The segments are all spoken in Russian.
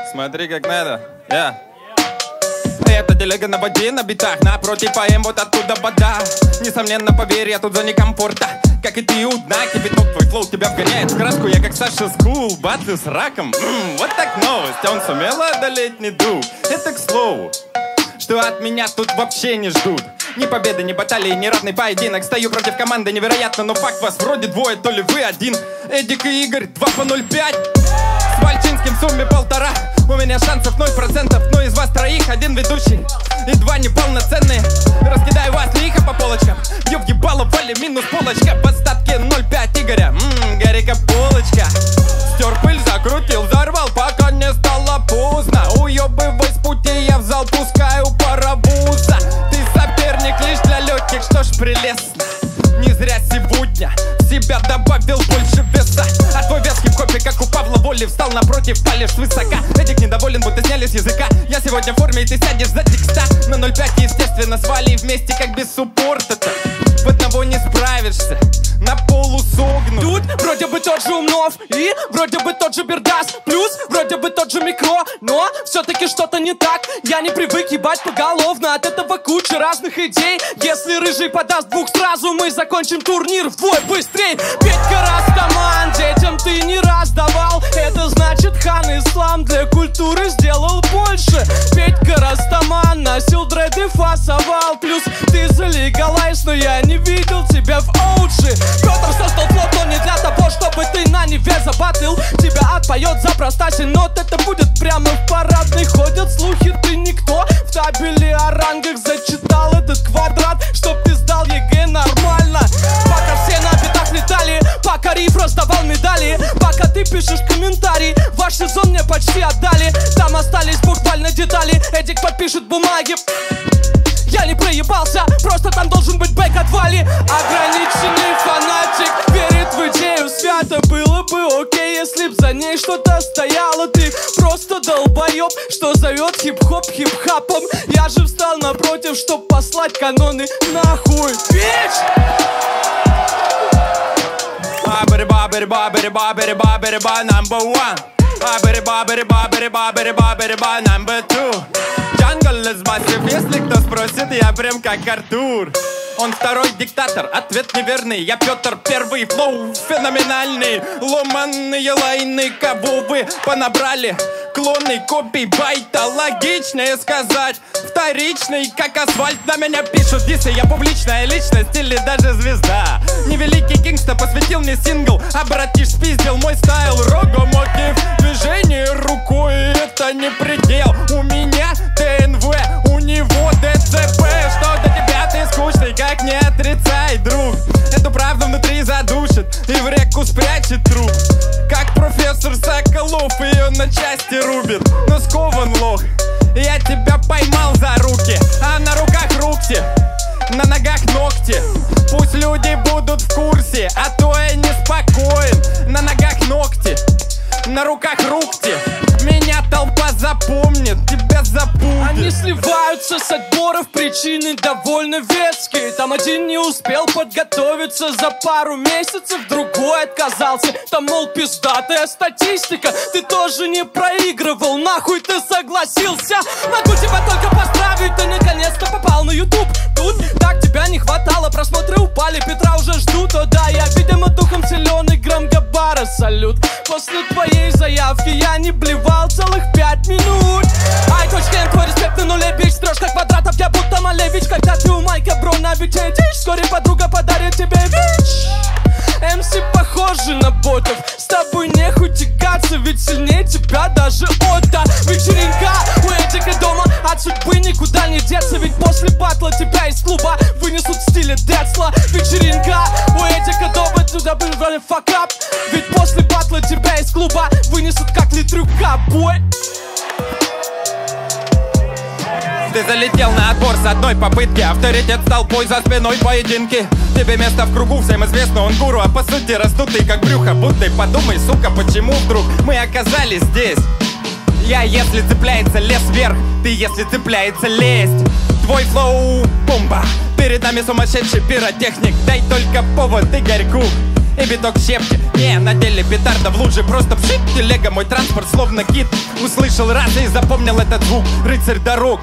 Смотри, как надо. Это телега на воде, на битах. Напротив поэм, вот оттуда вода. Несомненно, поверь, я тут в зоне комфорта. Как и ты у дна, кипяток, твой флоу тебя вгоняет в краску. Я как Саша Скул, батлю с раком. Вот так новость, он сумел одолеть недуг. Это к слову, что от меня тут вообще не ждут ни победы, ни баталии, ни равный поединок. Стою против команды, невероятно, но факт, вас вроде двое, то ли вы один. Эдик и Игорь, 2 по 0,5. С Вальчинским в сумме 1,5. У меня шансов 0%, но из вас троих один ведущий и 2 неполноценные. Раскидаю вас лихо по полочкам, бью в ебало, вали минус полочка. В остатке 0,5 Игоря, Гарика полочка. Стер пыль, закрутил, взорвал, пока не стало поздно. Уебывай с пути, я в зал пускаю паровоза. Ты соперник лишь для легких, что ж прелестно. Не зря сегодня в себя добавил больше веса. А твой вес хип-хопе, как у Павла Воли, встал напротив, палишь свысока. Эдик недоволен, будто сняли с языка. Я сегодня в форме, и ты сядешь за текста. На 0,5, естественно, свали вместе, как без суппорта-то. В одного не справишься, на полу согнут. Тут вроде бы тот же Умнов и вроде бы тот же Бердас. Плюс вроде бы тот же Микро, но все-таки что-то не так. Я не привык ебать поголовно, от этого куча разных идей. Если Рыжий подаст 2 сразу, мы закончим турнир вдвое быстрей. Петька Растаман, детям ты не раздавал. Это значит, хан Ислам для культуры сделал больше. Петька Растаман носил дреды, фасовал. Плюс ты залегалайз, но я не видел тебя в оучи. Петр создал флот, но не для того, чтобы ты на Неве забатыл. Тебя отпоет за простасень, нот, это будет прямо в парадной. Ходят слухи, ты никто. В табеле о рангах зачитал этот квадрат, чтоб ты сдал ЕГЭ нормально. Пока все на битах летали, пока Риф раздавал медали, пока ты пишешь комментарий, ваш сезон мне почти отдали. Там остались буквально детали, Эдик подпишет бумаги. Я не проебался, просто там должен быть бэк от Вали. Ограниченный фанатик верит в идею свято. Было бы окей, если б за ней что-то стояло. Ты просто долбоеб, что зовет хип-хоп хип-хапом. Я же встал напротив, чтоб послать каноны нахуй. Бич! Ба-ба-ба-ба-ба-ба-ба-ба-ба, number one. Ба-ба-ба-ба-ба-ба-ба-ба-ба, number two. Jungle is massive, если кто спросит, я прям как Артур. Он второй диктатор, ответ неверный. Я Петр Первый, флоу феноменальный. Ломанные лайны, кого вы понабрали? Клоны, копий, байта, логичнее сказать. Вторичный, как асфальт, на меня пишут дисы. Я публичная личность или даже звезда. Невеликий Кингста посвятил мне сингл, а братиш спиздил мой стайл. Рогомотив, движение рукой, это не предел. У меня ТНВ, у него ДЦП. Что до тебя ты скучный, как не отрицай, друг. Эту правду внутри задушит и в реку спрячет труп. Как профессор Соколов ее на части рубит. Но скован лох, я тебя поймал за руки. А на руках рукти, на ногах ногти. Пусть люди будут в курсе, а то я неспокоен. На ногах ногти, на руках рукти. Меня толпа запомнит, тебя забудет. Они сливаются с отборов, причины довольно веские. Там один не успел подготовиться за пару месяцев, другой отказался. Там, мол, пиздатая статистика. Ты тоже не проигрывал, нахуй ты согласился. Могу тебя только поздравить, ты наконец-то попал на YouTube. Тут так тебя не хватало, просмотры упали, Петра уже ждут. О да, я, видимо, духом силен и Грамгабара салют. После твоей заявки я не блевал целых 5 минут. Ай, точка М, твой респект на нуле, бич. Трешка квадратов, я будто Малевич. Когда ты у Майка Бро на бите дичь, вскоре подруга подарит тебе вич. МС похожи на ботов, с тобой нехуй тягаться, ведь сильнее тебя даже Отто. Вечеринка у Эдика дома, от судьбы никуда не деться, ведь после батла тебя из клуба вынесут в стиле Децла. Вечеринка у Эдика дома, туда был вроде факап, ведь после батла тебя из клуба вынесут как литрюка, бой. Ты залетел на отбор с одной попытки. Авторитет с толпой за спиной поединки. Тебе место в кругу, всем известно, он гуру. А по сути раздутый как брюхо. Будто подумай, сука, почему вдруг мы оказались здесь? Я, если цепляется лес вверх, ты, если цепляется лезть. Твой флоу бомба, перед нами сумасшедший пиротехник. Дай только повод Игорьку и биток щепки. Не, на деле петарда в луже, просто пшит. Телега, мой транспорт, словно кит. Услышал раз и запомнил этот звук. Рыцарь дорог.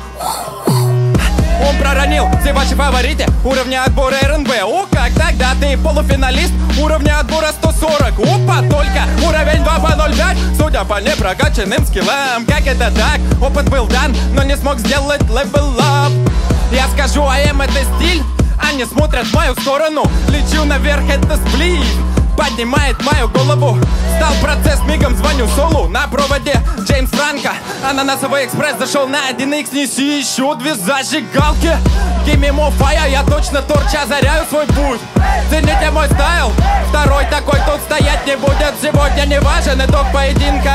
Он проронил все ваши фавориты уровня отбора РНБ. О, как тогда ты полуфиналист уровня отбора 140. Опа, только уровень 2 по 05. Судя по непрокачанным скиллам, как это так? Опыт был дан, но не смог сделать level up. Я скажу, АМ это стиль, они смотрят в мою сторону. Лечу наверх, это сплив поднимает мою голову. Стал процесс, мигом звоню Солу. На проводе Джеймс Франко. Ананасовый экспресс зашел на 1Х. Неси еще 2 зажигалки. Give me more fire, я точно торч, озаряю свой путь. Цените мой стайл. Второй такой тут стоять не будет. Сегодня не важен итог поединка.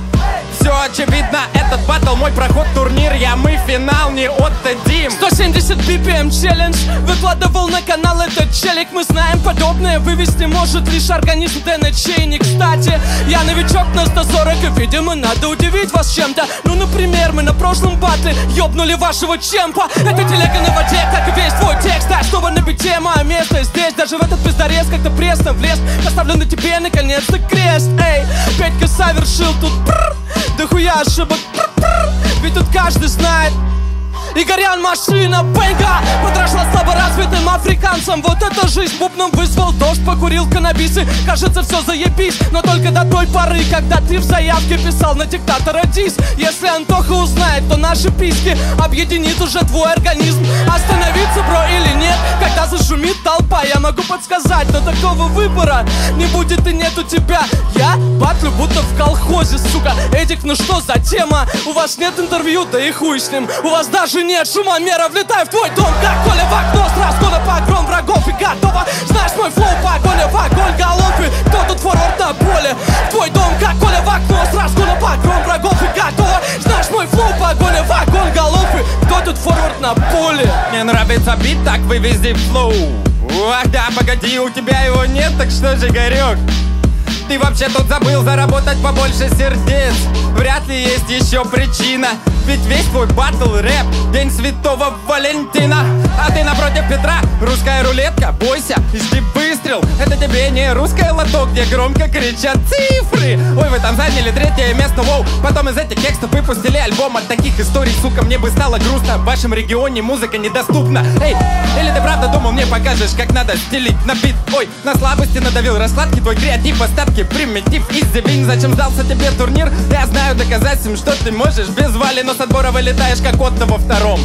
Все очевидно, этот батл мой проход турнир. Мы финал не отдадим. 170 BPM челлендж выкладывал на канал этот челик. Мы знаем, подобное вывести может лишь организм Дэна Чейни. Кстати, я новичок на 140, и, видимо, надо удивить вас чем-то. Ну, например, мы на прошлом батле ёбнули вашего чемпа. Это телега на воде, как и весь твой текст. А чтобы на бите мое место здесь. Даже в этот пиздорез как-то пресно влез. Поставлю на тебе наконец-то крест. Эй, Петька совершил тут дохуя ошибок, ведь тут каждый знает. Игорян машина, бэнга, подошла слаборазвитым африканцам. Вот эта жизнь бубном вызвал дождь, покурил каннабисы. Кажется, все заебись, но только до той поры, когда ты в заявке писал на диктатора дис. Если Антоха узнает, то наши письки объединит уже твой организм. Остановиться, бро, или нет, когда зашумит толпа, я могу подсказать, но такого выбора не будет и нет у тебя. Я батлю будто в колхозе, сука. Эдик, ну что за тема? У вас нет интервью, да и хуй с ним. У вас даже нет шумомера, влетай в твой дом, как Коля в окно, с разгона погром врагов и готово. Знаешь мой флоу, погоня в огонь головы. Кто тут форвард на поле? В твой дом, как Коля в окно, с разгона погром врагов и готово. Знаешь мой флоу, погоня в огонь головы. Кто тут форвард на поле? Мне нравится бит, так вывези флоу. Ах да, погоди, у тебя его нет, так что же, Игорек? Ты вообще тут забыл заработать побольше сердец. Вряд ли есть еще причина, ведь весь твой батл рэп День Святого Валентина. А ты напротив Петра, русская рулетка. Бойся и жди выстрел. Это тебе не русское лото, где громко кричат цифры. Ой, вы там заняли 3-е место, воу. Потом из этих текстов выпустили альбом. От таких историй, сука, мне бы стало грустно. В вашем регионе музыка недоступна. Эй, или ты правда думал, мне покажешь, как надо стелить на бит? Ой, на слабости надавил раскладки, твой креатив, остатки, примитив, изи-вин. Зачем сдался тебе турнир? Я знаю, доказать им, что ты можешь. Без Вали, но с отбора вылетаешь, как Отто во втором.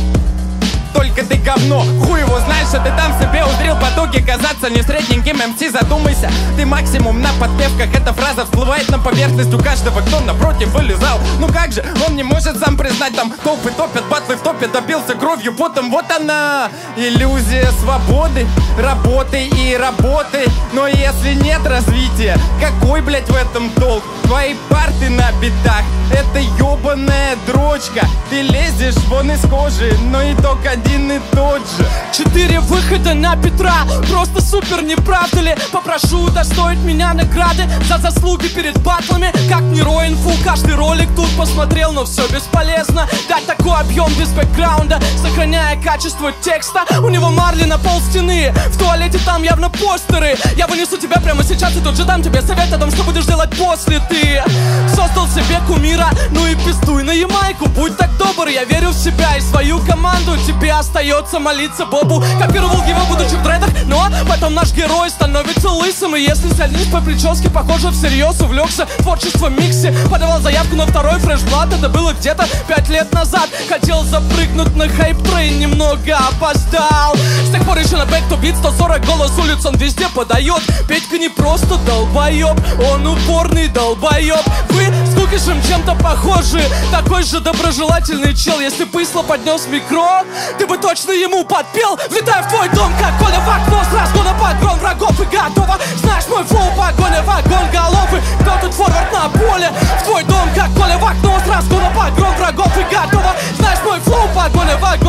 Только ты говно, хуй его знаешь, что ты там себе узрел потуги казаться не средненьким МС, задумайся. Ты максимум на подпевках, эта фраза всплывает на поверхность у каждого, кто напротив вылезал. Ну как же, он не может сам признать, там толпы топят, батлы в топе, добился кровью, потом вот она, иллюзия свободы, работы и работы. Но если нет развития, какой, блять, в этом толк? Твои парты на битах, это ёбаная дрочка. Ты лезешь вон из кожи, но итог один и тот же. 4 выхода на Петра, просто супер, не правда ли? Попрошу удостоить меня награды за заслуги перед батлами. Как не Ро-инфу, каждый ролик тут посмотрел, но все бесполезно. Дать такой объем без бэкграунда, сохраняя качество текста. У него марли на полстены, в туалете там явно постеры. Я вынесу тебя прямо сейчас и тут же дам тебе совет о том, что будешь делать после. Ты создал себе кумира, ну и пиздуй на Ямайку. Будь так добр, я верю в себя и свою команду. Тебе остается молиться Бобу. Копировал его, будучи в дредах, но потом наш герой становится лысым. И если сольник по прическе, похоже, всерьез увлекся творчеством микси. Подавал заявку на второй фреш-блат, это было где-то 5 лет назад. Хотел запрыгнуть на хайп-трейн, немного опоздал. С тех пор еще на Back to Beat 140 голос улиц он везде подает. Петька не просто долбоеб, он упорный долбоеб. Вы с Кукишем чем-то похожи, такой же доброжелательный чел. Если бы Исло поднес микро, ты бы точно ему подпел. Влетай в твой дом, как Коля в окно, с разгона погром врагов и готово. Знаешь мой флоу, погоня в огонь головы. Кто тут форвард на поле? В твой дом, как Коля в окно, с разгона погром врагов и готово. Знаешь мой флоу, погоня в огонь